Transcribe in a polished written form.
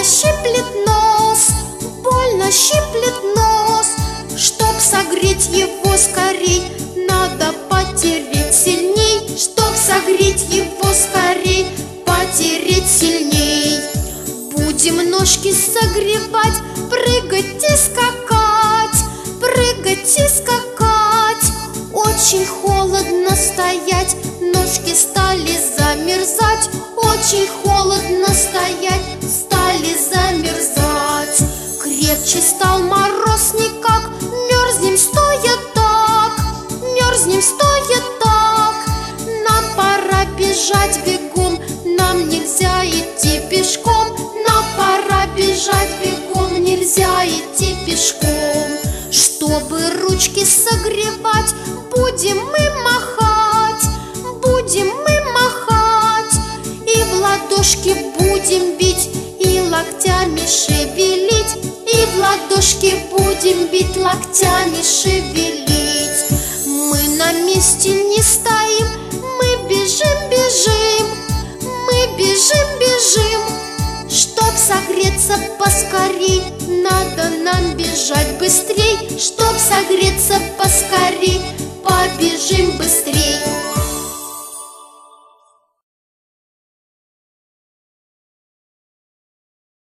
щиплет нос, больно щиплет нос. Чтоб согреть его скорей, надо потереть сильней. Чтоб согреть его скорей, потереть сильней. Будем ножки согревать, прыгать и скакать, прыгать и скакать. Очень холодно стоять, ножки стали замерзать. Очень холодно стоять, стали замерзать. Крепче стал мороз никак, мерзнем стоя так, мерзнем стоя так. Нам пора бежать бегом, нам нельзя идти пешком. Нам пора бежать бегом, нельзя идти пешком. Чтобы ручки согревать, будем мы махать, будем мы махать. И в ладошки будем бить, и локтями шевелить. И в ладошки будем бить, локтями шевелить. Мы на месте не стоим, мы бежим, бежим, мы бежим, бежим. Чтоб согреться поскорей, надо нам бежать быстрей. Чтоб согреться поскорей,